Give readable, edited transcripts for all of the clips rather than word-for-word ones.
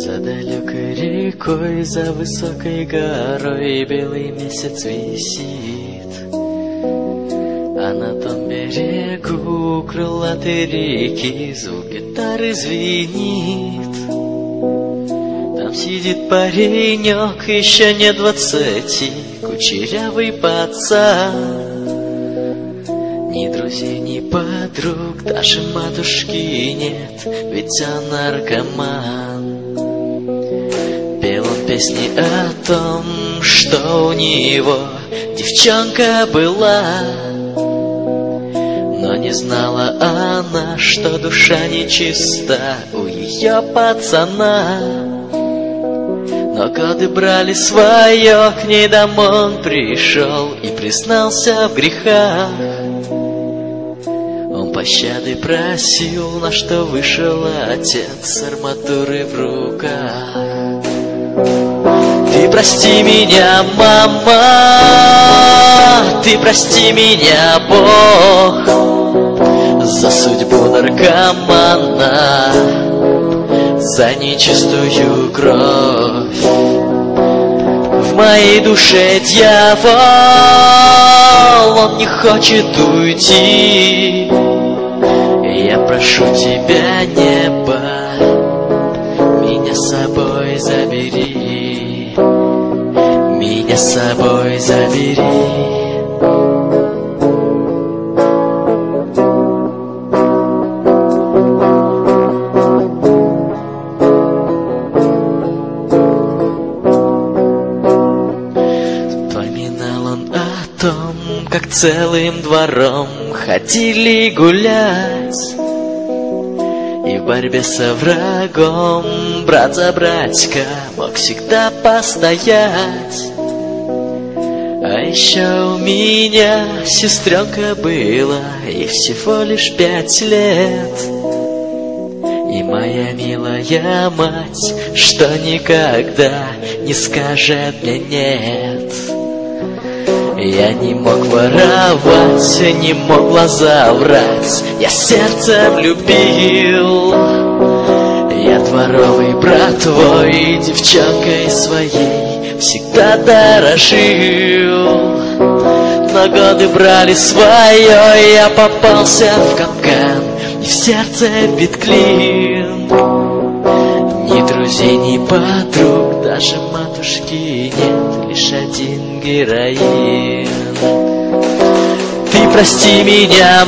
За далекой рекой, за высокой горой белый месяц висит, а на том берегу крылатой реки звук гитары звенит. Там сидит паренек, еще не 20, кучерявый пацан. Ни друзей, ни подруг, даже матушки нет, ведь он наркоман. Пел он песни о том, что у него девчонка была, но не знала она, что душа нечиста у ее пацана. Но годы брали свое, к ней домой он пришел и признался в грехах. Он пощады просил, на что вышел отец с арматурой в руках. Ты прости меня, мама, ты прости меня, Бог, за судьбу наркомана, за нечистую кровь. В моей душе дьявол, он не хочет уйти. Я прошу тебя, небо, меня с собой забери, меня с собой забери. Как целым двором ходили гулять, и в борьбе со врагом брат за братька мог всегда постоять. А еще у меня сестренка была, ей всего лишь 5 лет. И моя милая мать, что никогда не скажет мне нет. Я не мог воровать, не мог глаза врать, я сердцем любил. Я дворовый брат твой, девчонкой своей всегда дорожил. Но годы брали свое, я попался в капкан, и в сердце бит клин. Ни друзей, ни подруг, даже матушки нет, лишь один героин. Ты прости меня,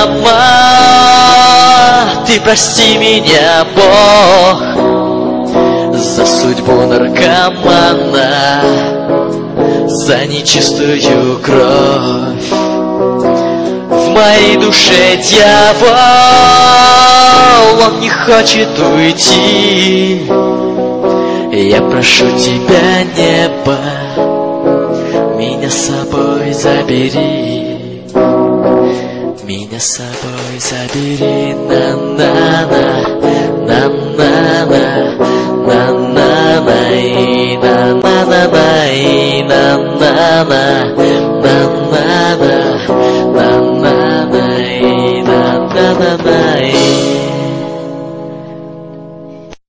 мама, ты прости меня, Бог, за судьбу наркомана, за нечистую кровь. В моей душе дьявол, он не хочет уйти. Я прошу тебя, небо, меня с собой забери, меня с собой забери. На-на-на, на-на-на, на-на-на, на-на-на, на-на-на.